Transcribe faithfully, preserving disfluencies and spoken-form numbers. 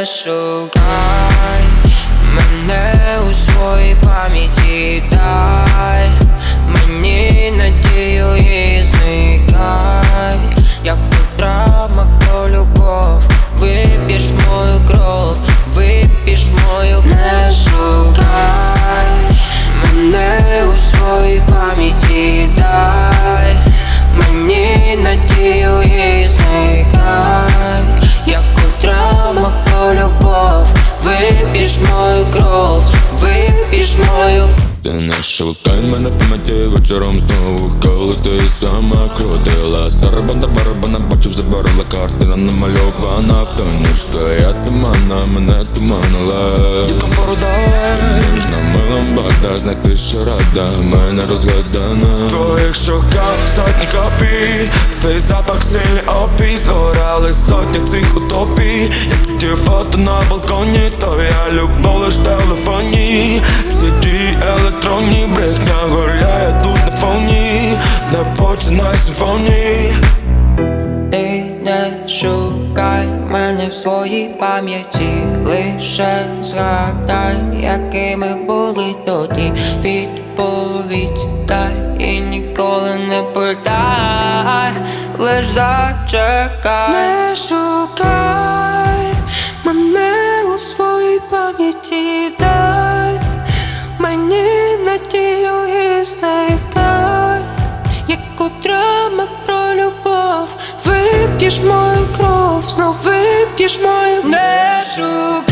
не шукай мене у своїй пам'яті, дай мені надію і зникай, як у драмах про любов. Вип'єш мою кров, вип'єш мою. Не шукай мене у своїй пам'яті, дай мені надію і зникай, як у драмах про любов. Вип'єш мою кров, вип'єш мою. Ти не шукай мене в пам'яті вечором знову, коли ти сама крутила сарабанда барабана, бачив, заборола картина намальована в тоні, що я тумана, мене туманила. Дівка порудає, ніжна милом бада, знайти, що рада, мене розгадана. В твоїх щоках сотні копій, твій запах сильний опій, згорали сотні цих утопій, як ті фото на балконі, твоя любов лиш в телефоні. Сиді електронні, брехня гуляє тут на фоні, не починай симфонії. Ти не шукай мене в своїй пам'яті, лише згадай, якими були тоді. Відповідь дай і ніколи не питай, лиш зачекай. Не шукай мене у своїй пам'яті, дай мені надію і зникай, як у драмах про любов. Вип'єш мою кров, знов вип'єш мою. Не шукай